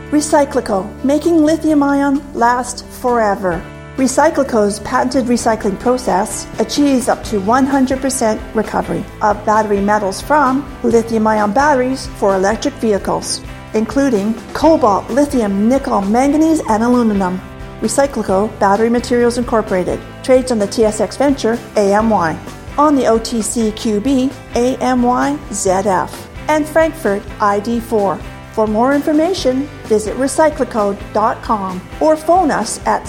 Recyclico, making lithium-ion last forever. Recyclico's patented recycling process achieves up to 100% recovery of battery metals from lithium-ion batteries for electric vehicles, including cobalt, lithium, nickel, manganese, and aluminum. Recyclico Battery Materials Incorporated trades on the TSX Venture AMY, on the OTCQB AMYZF, and Frankfurt ID4. For more information, visit recyclico.com or phone us at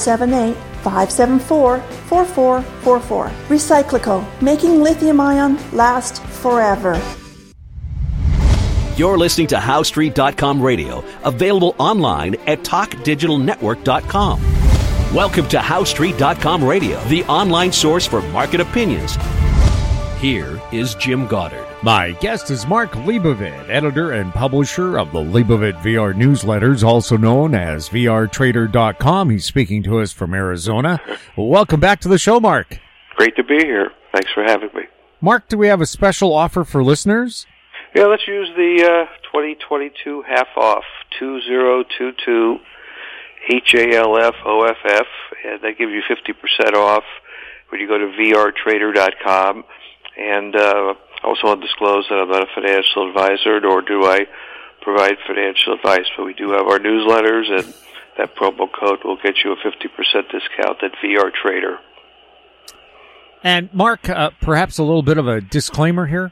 778-574-4444. Recyclico, making lithium-ion last forever. You're listening to HowStreet.com radio, available online at TalkDigitalNetwork.com. Welcome to HowStreet.com radio, the online source for market opinions. Here is Jim Goddard. My guest is Mark Leibovit, editor and publisher of the Leibovit VR newsletters, also known as VRTrader.com. He's speaking to us from Arizona. Welcome back to the show, Mark. Great to be here. Thanks for having me. Mark, do we have a special offer for listeners? Yeah, let's use the 2022 half off, 2022 HALFOFF, and that gives you 50% off when you go to VRTrader.com. And I also want to disclose that I'm not a financial advisor, nor do I provide financial advice, but we do have our newsletters, and that promo code will get you a 50% discount at VRTrader. And Mark, perhaps a little bit of a disclaimer here?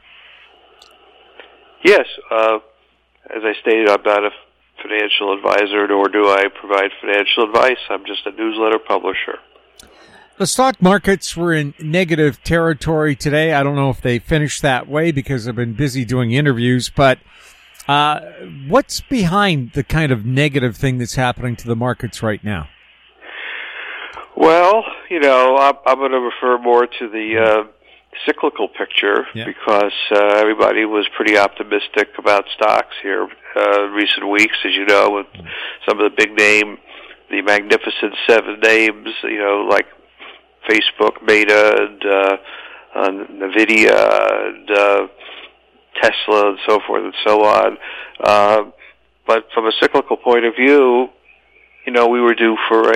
Yes. As I stated, I'm not a financial advisor, nor do I provide financial advice. I'm just a newsletter publisher. The stock markets were in negative territory today. I don't know if they finished that way because I've been busy doing interviews, but what's behind the kind of negative thing that's happening to the markets right now? Well, I'm going to refer more to the cyclical picture because everybody was pretty optimistic about stocks here recent weeks, as you know, with some of the big name, the Magnificent Seven names, like Facebook, Meta, and NVIDIA, and Tesla, and so forth and so on. But from a cyclical point of view, we were due for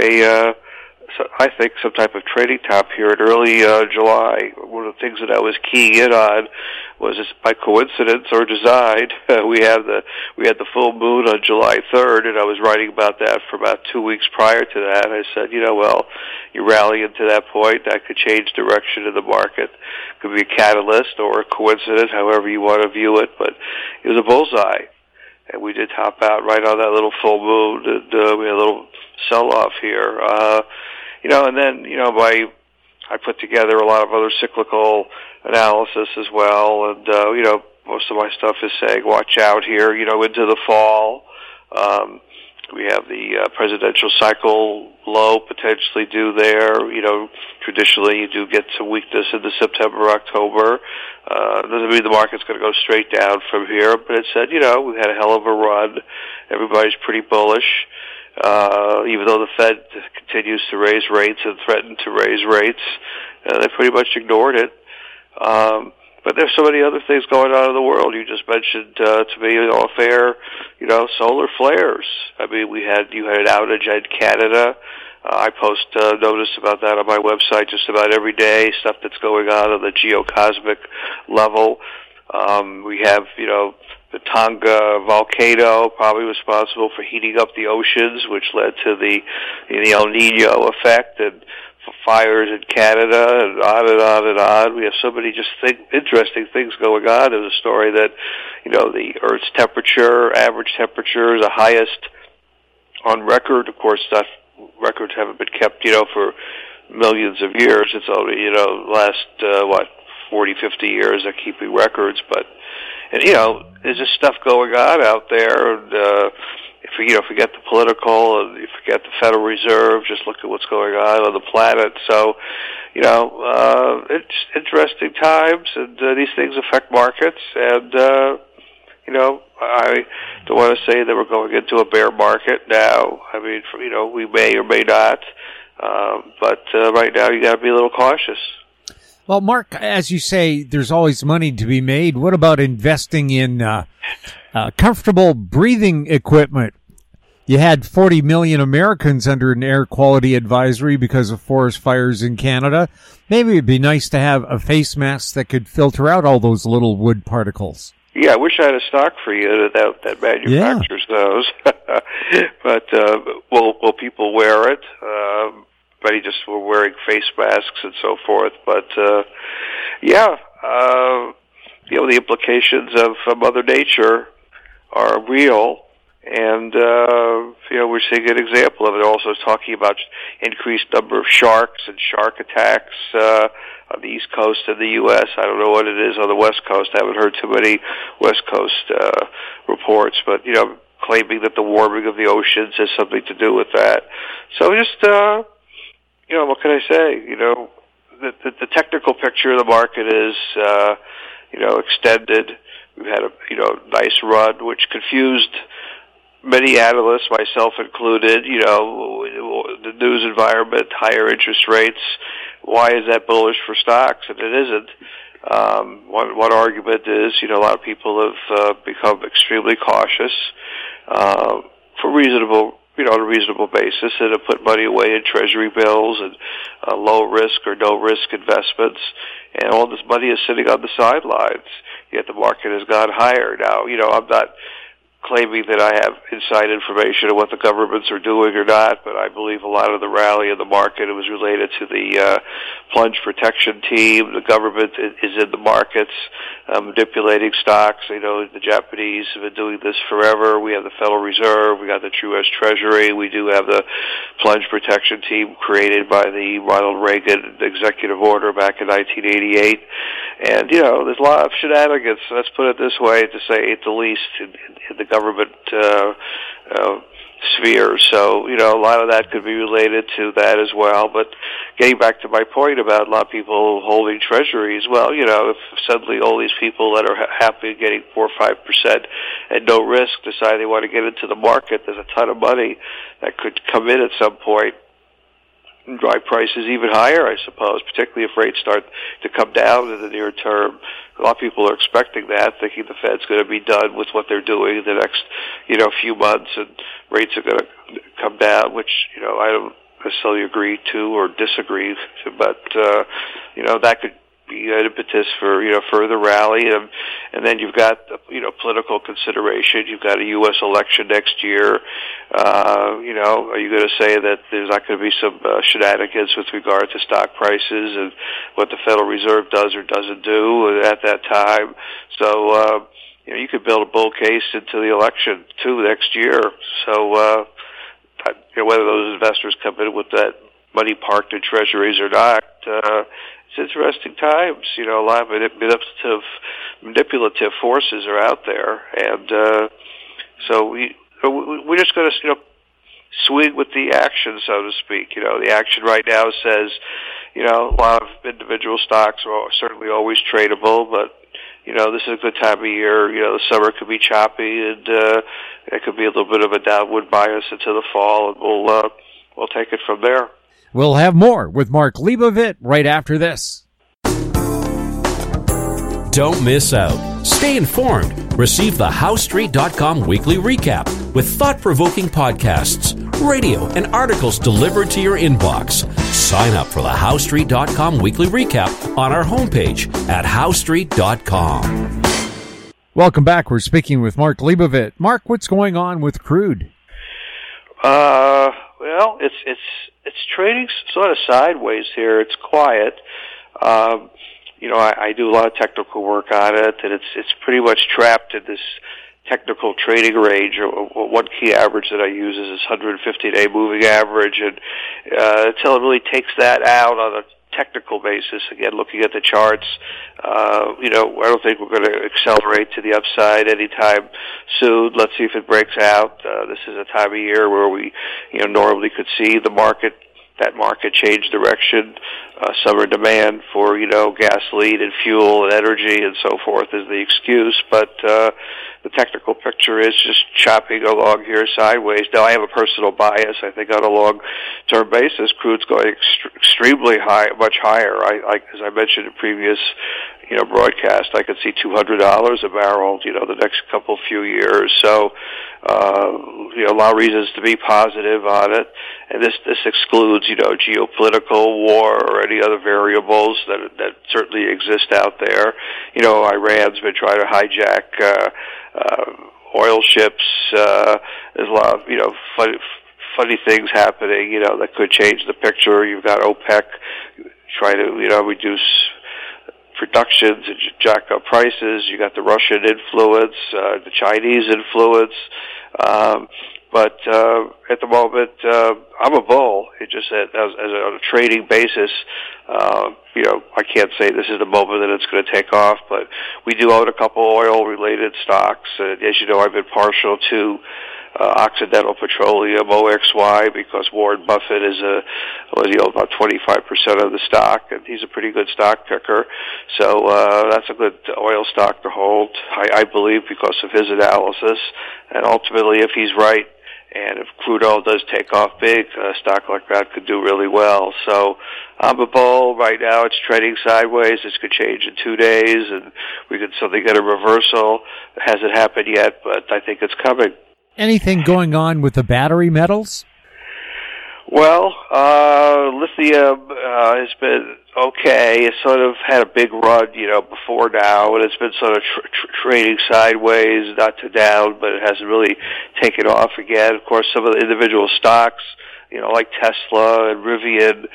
I think some type of trading top here in early July. One of the things that I was keying in on was, by coincidence or design, we had the full moon on July 3rd, and I was writing about that for about 2 weeks prior to that. I said, you rally into that point, that could change direction of the market. Could be a catalyst or a coincidence, however you want to view it, but it was a bullseye. And we did top out right on that little full moon, and we had a little sell-off here. And then, I put together a lot of other cyclical analysis as well, and, most of my stuff is saying, watch out here, into the fall. We have the presidential cycle low potentially due there. Traditionally you do get some weakness in the September, October. Doesn't mean the market's going to go straight down from here, but it said, we had a hell of a run. Everybody's pretty bullish. Even though the Fed continues to raise rates and threatened to raise rates, they pretty much ignored it. But there's so many other things going on in the world. You just mentioned to me off-air, solar flares. I mean, you had an outage in Canada. I post notice about that on my website just about every day, stuff that's going on the geocosmic level. We have, the Tonga volcano probably responsible for heating up the oceans, which led to the El Nino effect and fires in Canada, and on and on and on. We have so many interesting things going on. There's a story that, the Earth's average temperature is the highest on record. Of course, records haven't been kept, for millions of years. It's only, last, 40, 50 years they're keeping records, there's just stuff going on out there, and forget the political, and you forget the Federal Reserve, just look at what's going on the planet. So, it's interesting times, and these things affect markets, and, I don't want to say that we're going into a bear market now. I mean, we may or may not, but right now you got to be a little cautious. Well, Mark, as you say, there's always money to be made. What about investing in comfortable breathing equipment? you had 40 million Americans under an air quality advisory because of forest fires in Canada. Maybe it'd be nice to have a face mask that could filter out all those little wood particles. Yeah, I wish I had a stock for you that manufactures those. But will people wear it? Many just were wearing face masks and so forth. But the implications of Mother Nature are real. And, we're seeing an example of it. Also talking about increased number of sharks and shark attacks on the East Coast of the U.S. I don't know what it is on the West Coast. I haven't heard too many West Coast reports, but, claiming that the warming of the oceans has something to do with that. So just, what can I say? The technical picture of the market is, extended. We've had a, nice run, which confused many analysts, myself included, the news environment, higher interest rates. Why is that bullish for stocks? And it isn't. One argument is, a lot of people have become extremely cautious for reasonable, on a reasonable basis, and have put money away in treasury bills and low risk or no risk investments. And all this money is sitting on the sidelines, yet the market has gone higher. Now, I'm not claiming that I have inside information of what the governments are doing or not, but I believe a lot of the rally in the market was related to the plunge protection team. The government is in the markets manipulating stocks. The Japanese have been doing this forever. We have the Federal Reserve. We got the U.S. Treasury. We do have the plunge protection team created by the Ronald Reagan executive order back in 1988. And, there's a lot of shenanigans, let's put it this way, to say at the least, in the government sphere. So, a lot of that could be related to that as well. But getting back to my point about a lot of people holding treasuries, well, if suddenly all these people that are happy getting 4 or 5% at no risk decide they want to get into the market, there's a ton of money that could come in at some point and drive prices even higher, I suppose, particularly if rates start to come down in the near term. A lot of people are expecting that, thinking the Fed's going to be done with what they're doing in the next, few months, and rates are going to come down, which, I don't necessarily agree to or disagree to, but, that could be an impetus for, further rally. And then you've got, political consideration. You've got a U.S. election next year. Are you going to say that there's not going to be some shenanigans with regard to stock prices and what the Federal Reserve does or doesn't do at that time? So, you could build a bull case into the election, too, next year. So, whether those investors come in with that money parked in treasuries or not, it's interesting times. A lot of manipulative forces are out there, and so we're just going to swing with the action, so to speak. The action right now says, a lot of individual stocks are certainly always tradable, but this is a good time of year. The summer could be choppy, and it could be a little bit of a downward bias into the fall, and we'll take it from there. We'll have more with Mark Leibovit right after this. Don't miss out. Stay informed. Receive the HowStreet.com weekly recap with thought-provoking podcasts, radio, and articles delivered to your inbox. Sign up for the HowStreet.com weekly recap on our homepage at HowStreet.com. Welcome back. We're speaking with Mark Leibovit. Mark, what's going on with crude? Well, it's trading sort of sideways here. It's quiet. I do a lot of technical work on it, and it's pretty much trapped in this technical trading range. One key average that I use is this 150-day moving average, and until it really takes that out on a technical basis, again, looking at the charts, I don't think we're going to accelerate to the upside anytime soon. Let's see if it breaks out. This is a time of year where we, normally could see that market change direction. Summer demand for, gasoline and fuel and energy and so forth is the excuse, but the technical picture is just chopping along here sideways. Now, I have a personal bias. I think on a long-term basis, crude's going extremely high, much higher. As I mentioned in previous, broadcast, I could see $200 a barrel, the next few years. So, a lot of reasons to be positive on it. And this excludes, geopolitical war or any other variables that certainly exist out there. Iran's been trying to hijack, oil ships. There's a lot of, funny things happening, that could change the picture. You've got OPEC trying to, reduce productions and jack up prices. You got the Russian influence, the Chinese influence. But at the moment, I'm a bull. It just on a trading basis, I can't say this is the moment that it's going to take off. But we do own a couple oil-related stocks. As you know, I've been partial to Occidental Petroleum, OXY, because Warren Buffett he owns about 25% of the stock, and he's a pretty good stock picker. So that's a good oil stock to hold, I believe, because of his analysis. And ultimately, if he's right, and if crude oil does take off big, a stock like that could do really well. So I'm a bull. Right now it's trading sideways. This could change in 2 days, and we could suddenly get a reversal. It hasn't happened yet, but I think it's coming. Anything going on with the battery metals? Well, lithium has been okay. It's sort of had a big run, before now, and it's been sort of trading sideways, not to down, but it hasn't really taken off again. Of course, some of the individual stocks, like Tesla and Rivian,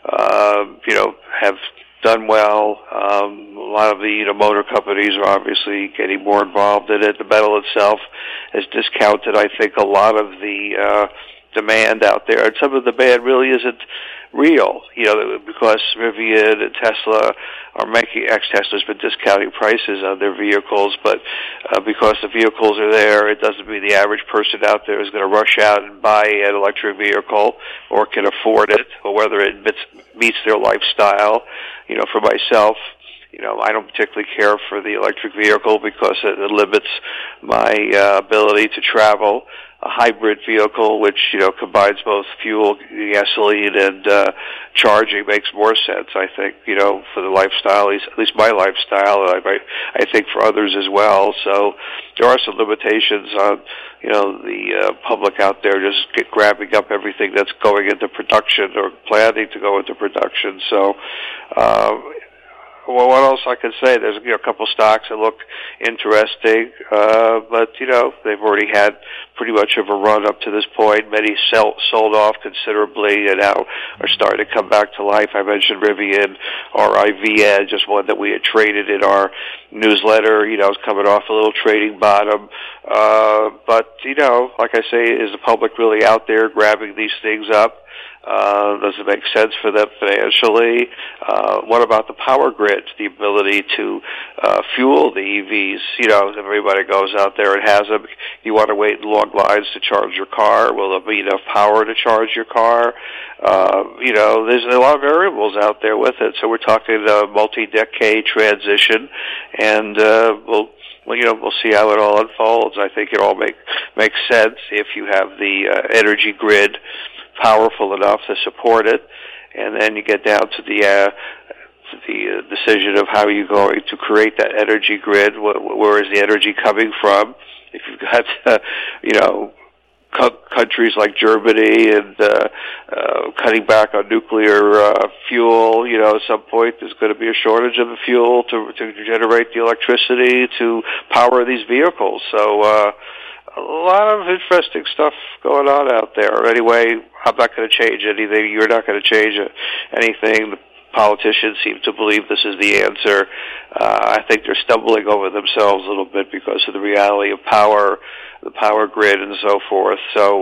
have done well. A lot of the motor companies are obviously getting more involved in it. The metal itself has discounted, I think, a lot of the demand out there, and some of the demand really isn't real, because Rivian and Tesla are making, Tesla's been discounting prices on their vehicles, but because the vehicles are there, it doesn't mean the average person out there is going to rush out and buy an electric vehicle or can afford it, or whether it meets their lifestyle. For myself, I don't particularly care for the electric vehicle because it limits my ability to travel. A hybrid vehicle, which combines both fuel, gasoline, and charging, makes more sense. I think for the lifestyle, at least my lifestyle, and I think for others as well. So there are some limitations on the public out there just grabbing up everything that's going into production or planning to go into production. So. Well, what else I could say? There's a couple stocks that look interesting, but they've already had pretty much of a run up to this point. Many sold off considerably and now are starting to come back to life. I mentioned Rivian, RIVN, just one that we had traded in our newsletter. It's coming off a little trading bottom, but like I say, is the public really out there grabbing these things up? Does it make sense for them financially? What about the power grid, the ability to fuel the EVs? Everybody goes out there and has them. You want to wait in long lines to charge your car. Will there be enough power to charge your car? There's a lot of variables out there with it. So we're talking a multi-decade transition, and we'll see how it all unfolds. I think it all makes sense if you have the energy grid powerful enough to support it, and then you get down to the decision of how you're going to create that energy grid. Where is the energy coming from? If you've got countries like Germany and cutting back on nuclear fuel, at some point there's going to be a shortage of the fuel to generate the electricity to power these vehicles. So a lot of interesting stuff going on out there. Anyway, I'm not going to change anything. You're not going to change anything. The politicians seem to believe this is the answer. I think they're stumbling over themselves a little bit because of the reality of power, the power grid, and so forth. So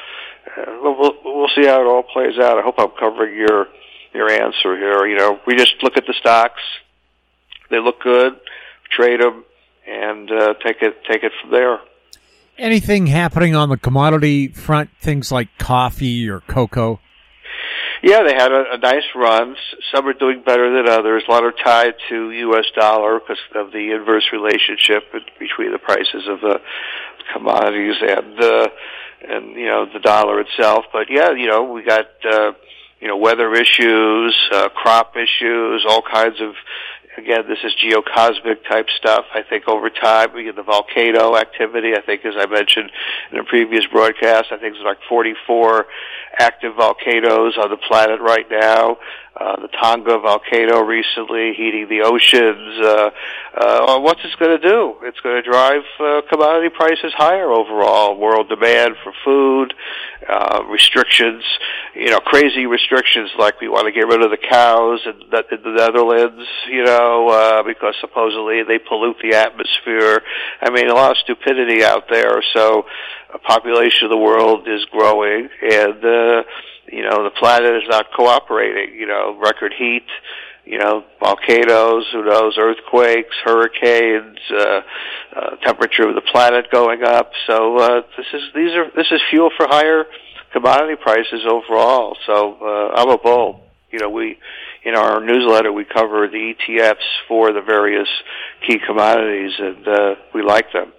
we'll see how it all plays out. I hope I'm covering your answer here. We just look at the stocks. They look good. Trade them and take it from there. Anything happening on the commodity front, things like coffee or cocoa? Yeah, they had a nice run. Some are doing better than others. A lot are tied to U.S. dollar because of the inverse relationship between the prices of the commodities and the dollar itself. But yeah, we got weather issues, crop issues, all kinds of Again, this is geocosmic type stuff. I think over time, we get the volcano activity. I think, as I mentioned in a previous broadcast, I think there's like 44 active volcanoes on the planet right now. The Tonga volcano recently heating the oceans. What's this going to do? It's going to drive commodity prices higher overall. World demand for food, restrictions, crazy restrictions like we want to get rid of the cows in the Netherlands, because supposedly they pollute the atmosphere. I mean, a lot of stupidity out there. So, a population of the world is growing, and the planet is not cooperating. Record heat, volcanoes, who knows, earthquakes, hurricanes, temperature of the planet going up. So this is fuel for higher commodity prices overall. So I'm a bull. In our newsletter we cover the ETFs for the various key commodities, and we like them.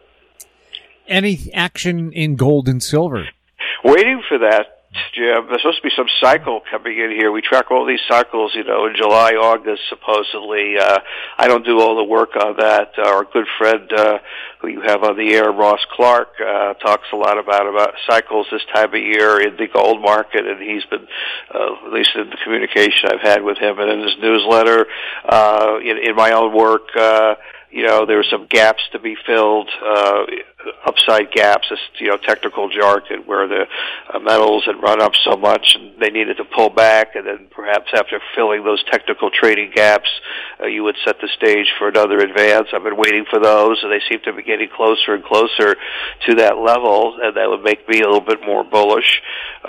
Any action in gold and silver? Waiting for that, Jim. There's supposed to be some cycle coming in here. We track all these cycles, in July, August, supposedly. I don't do all the work on that. Our good friend, who you have on the air, Ross Clark, talks a lot about cycles this time of year in the gold market, and he's been, at least in the communication I've had with him and in his newsletter, in my own work, there's some gaps to be filled, upside gaps, technical jargon, where the metals had run up so much and they needed to pull back, and then perhaps after filling those technical trading gaps, you would set the stage for another advance. I've been waiting for those, and they seem to be getting closer and closer to that level, and that would make me a little bit more bullish.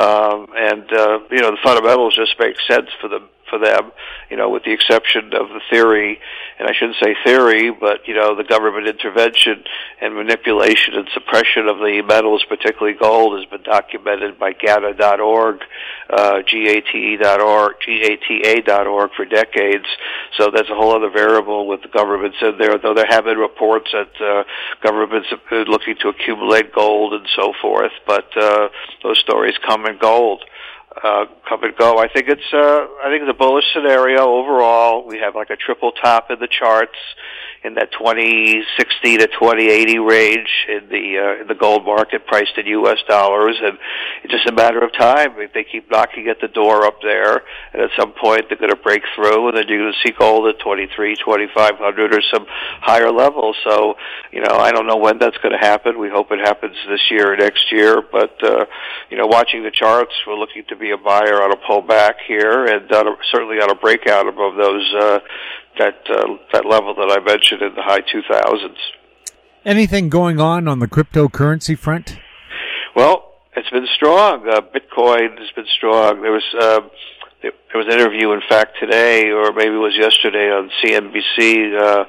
The fundamentals just make sense for them, with the exception of the theory, and I shouldn't say theory, but, the government intervention and manipulation and suppression of the metals, particularly gold, has been documented by GATA.org, GATA.org for decades. So that's a whole other variable with the governments in there, though there have been reports that governments have been looking to accumulate gold and so forth, but those stories come and go. I think it's a bullish scenario overall. We have like a triple top in the charts in that 2060 to 2080 range in the gold market, priced in U.S. dollars, and it's just a matter of time. If they keep knocking at the door up there, and at some point they're going to break through, and then you're going to see gold at 23, 2,500 or some higher level. So, I don't know when that's going to happen. We hope it happens this year or next year, but watching the charts, we're looking to be a buyer on a pullback here, and certainly on a breakout above those that level that I mentioned in the high 2000s. Anything going on the cryptocurrency front? Well, it's been strong. Bitcoin has been strong. There was an interview, in fact, today, or maybe it was yesterday, on CNBC.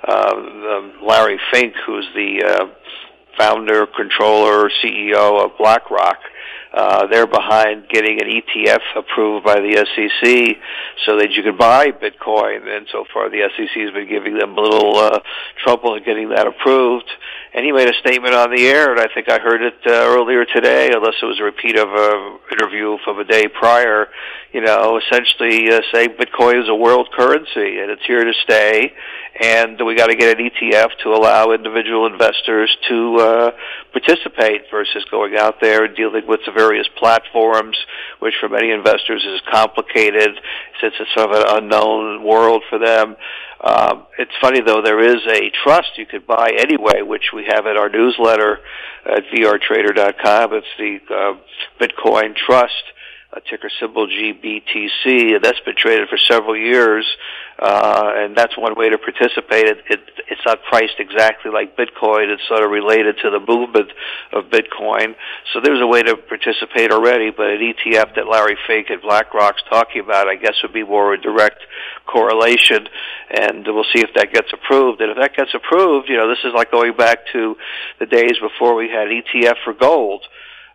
Larry Fink, who's the founder, controller, CEO of BlackRock. They're behind getting an ETF approved by the SEC so that you can buy Bitcoin, and so far the SEC has been giving them a little trouble in getting that approved. And he made a statement on the air, and I think I heard it earlier today, unless it was a repeat of an interview from a day prior, essentially saying Bitcoin is a world currency, and it's here to stay, and we got to get an ETF to allow individual investors to participate versus going out there and dealing with the various platforms, which for many investors is complicated since it's sort of an unknown world for them. It's funny, though, there is a trust you could buy anyway, which we have in our newsletter at vrtrader.com. It's the Bitcoin Trust, ticker symbol GBTC, and that's been traded for several years, and that's one way to participate. It's not priced exactly like Bitcoin. It's sort of related to the movement of Bitcoin. So there's a way to participate already, but an ETF that Larry Fink at BlackRock's talking about, I guess, would be more a direct correlation, and we'll see if that gets approved. And if that gets approved, this is like going back to the days before we had ETF for gold.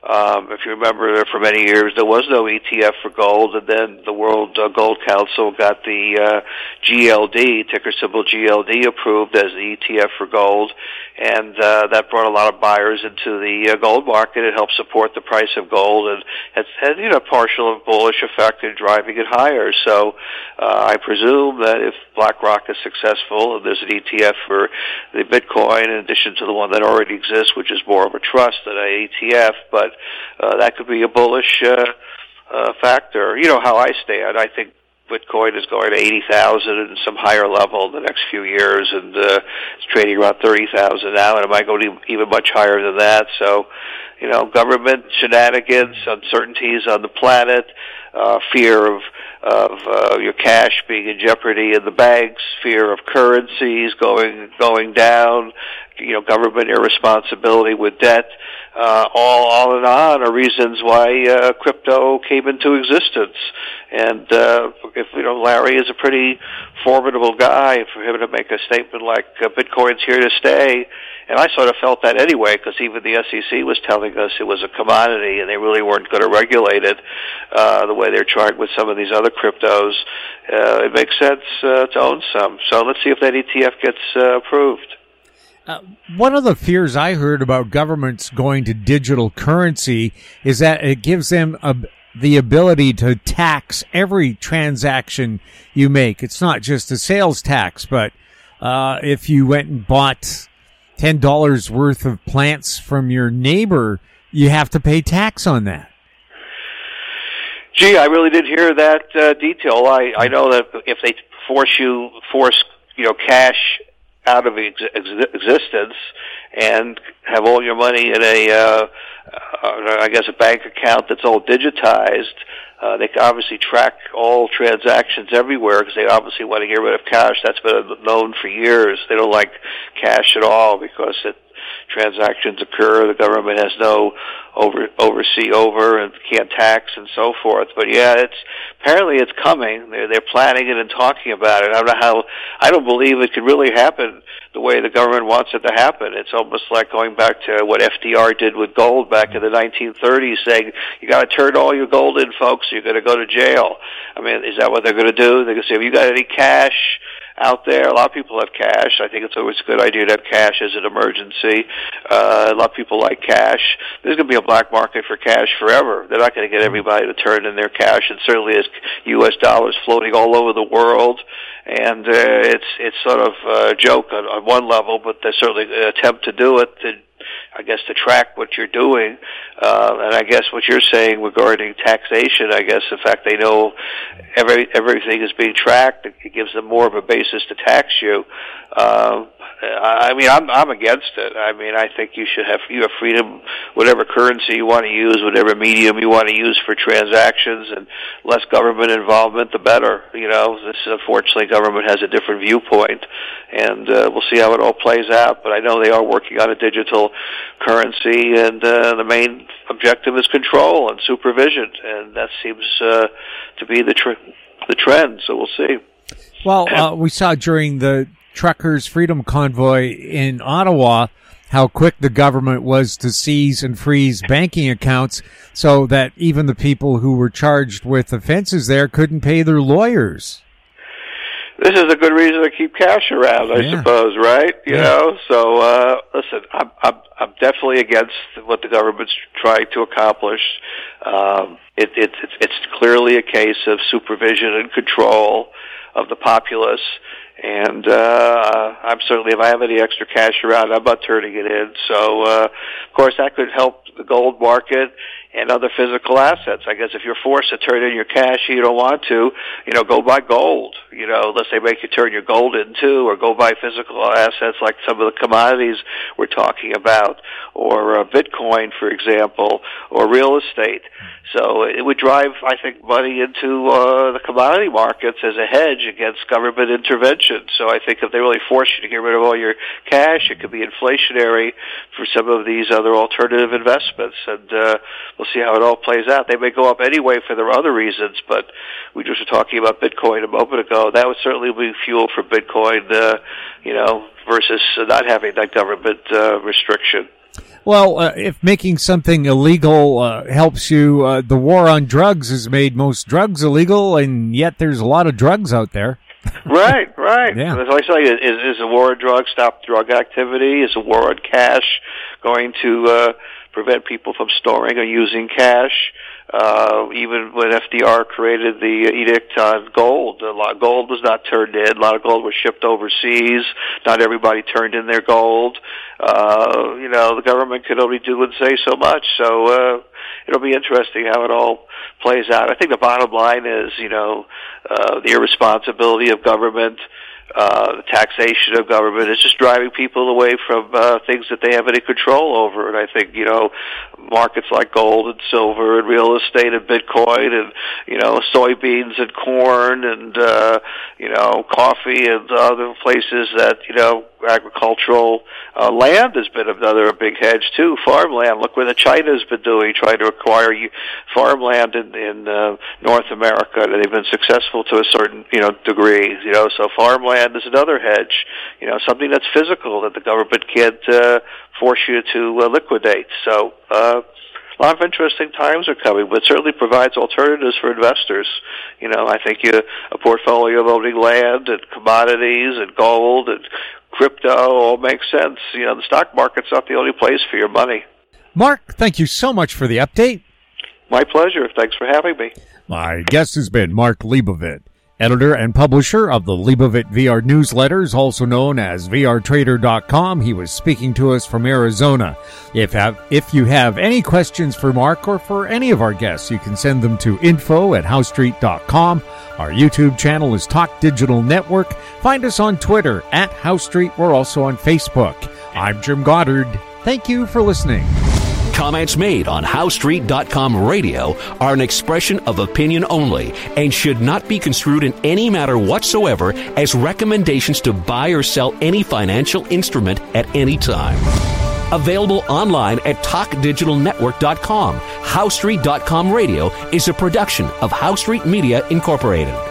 If you remember, for many years there was no ETF for gold, and then the World Gold Council got the GLD, ticker symbol GLD, approved as the ETF for gold, and that brought a lot of buyers into the gold market. It helped support the price of gold, and has had partial bullish effect in driving it higher. So I presume that if BlackRock is successful, and there's an ETF for the Bitcoin in addition to the one that already exists, which is more of a trust than an ETF, but that could be a bullish factor. You know how I stand. I think Bitcoin is going to 80,000 and some higher level in the next few years, and it's trading around 30,000 now, and it might go even much higher than that. So, government shenanigans, uncertainties on the planet, fear of your cash being in jeopardy in the banks, fear of currencies going down, government irresponsibility with debt, all and on are reasons why crypto came into existence. And if Larry is a pretty formidable guy, for him to make a statement like Bitcoin's here to stay. And I sort of felt that anyway, because even the SEC was telling us it was a commodity and they really weren't going to regulate it the way they're trying with some of these other cryptos. It makes sense to own some. So let's see if that ETF gets approved. One of the fears I heard about governments going to digital currency is that it gives them the ability to tax every transaction you make. It's not just a sales tax, but if you went and bought $10 worth of plants from your neighbor, you have to pay tax on that. Gee, I really didn't hear that detail. I know that if they force cash out of existence and have all your money in a bank account that's all digitized, they can obviously track all transactions everywhere because they obviously want to get rid of cash. That's been known for years. They don't like cash at all because transactions occur. The government has no oversee over and can't tax and so forth. But yeah, apparently it's coming. They're planning it and talking about it. I don't believe it could really happen the way the government wants it to happen. It's almost like going back to what FDR did with gold back in the 1930s, saying you got to turn all your gold in, folks, or you're going to go to jail. I mean, is that what they're going to do? They're going to say, have you got any cash out there? A lot of people have cash. I think it's always a good idea to have cash as an emergency. A lot of people like cash. There's going to be a black market for cash forever. They're not going to get everybody to turn in their cash, and certainly there's U.S. dollars floating all over the world. And it's sort of a joke on one level, but there's certainly an attempt to do it, to track what you're doing. And I guess what you're saying regarding taxation, the fact they know everything is being tracked, it gives them more of a basis to tax you. I'm against it. I think you have freedom, whatever currency you want to use, whatever medium you want to use for transactions, and less government involvement, the better. Unfortunately, government has a different viewpoint, and we'll see how it all plays out. But I know they are working on a digital currency, and the main objective is control and supervision, and that seems to be the trend. So we'll see. Well, we saw during the Truckers' Freedom Convoy in Ottawa how quick the government was to seize and freeze banking accounts so that even the people who were charged with offenses there couldn't pay their lawyers. This is a good reason to keep cash around, I suppose, right? You know. So listen, I'm definitely against what the government's trying to accomplish. It's clearly a case of supervision and control of the populace. And I'm certainly, if I have any extra cash around, I'm not turning it in. So, of course, that could help the gold market and other physical assets. I guess if you're forced to turn in your cash and you don't want to, go buy gold. Unless they make you turn your gold in too, or go buy physical assets like some of the commodities we're talking about, or Bitcoin, for example, or real estate. So it would drive, I think, money into the commodity markets as a hedge against government intervention. So I think if they really force you to get rid of all your cash, it could be inflationary for some of these other alternative investments. And we'll see how it all plays out. They may go up anyway for their other reasons, but we just were talking about Bitcoin a moment ago. That would certainly be fuel for Bitcoin, versus not having that government restriction. Well, if making something illegal helps you, the war on drugs has made most drugs illegal, and yet there's a lot of drugs out there. Right. Yeah. As I say, is a war on drugs stop drug activity? Is a war on cash going to prevent people from storing or using cash? Even when FDR created the edict on gold, a lot of gold was not turned in. A lot of gold was shipped overseas. Not everybody turned in their gold. The government could only do and say so much. So it'll be interesting how it all plays out. I think the bottom line is, the irresponsibility of government, the taxation of government is just driving people away from things that they have any control over. And I think, markets like gold and silver and real estate and Bitcoin and, soybeans and corn and, coffee and other places that, agricultural land has been another big hedge too. Farmland, look what China's been doing, trying to acquire farmland in North America, and they've been successful to a certain degree. So farmland is another hedge. Something that's physical that the government can't force you to liquidate. So a lot of interesting times are coming, but certainly provides alternatives for investors. I think a portfolio of owning land and commodities and gold and crypto all makes sense. The stock market's not the only place for your money. Mark, thank you so much for the update. My pleasure. Thanks for having me. My guest has been Mark Leibovit, editor and publisher of the Leibovit VR newsletters, also known as VRTrader.com. He was speaking to us from Arizona. If you have any questions for Mark or for any of our guests, you can send them to info@HowStreet.com. Our YouTube channel is Talk Digital Network. Find us on Twitter @HowStreet. We're also on Facebook. I'm Jim Goddard. Thank you for listening. Comments made on HowStreet.com radio are an expression of opinion only and should not be construed in any matter whatsoever as recommendations to buy or sell any financial instrument at any time. Available online at TalkDigitalNetwork.com. HowStreet.com radio is a production of HowStreet Media Incorporated.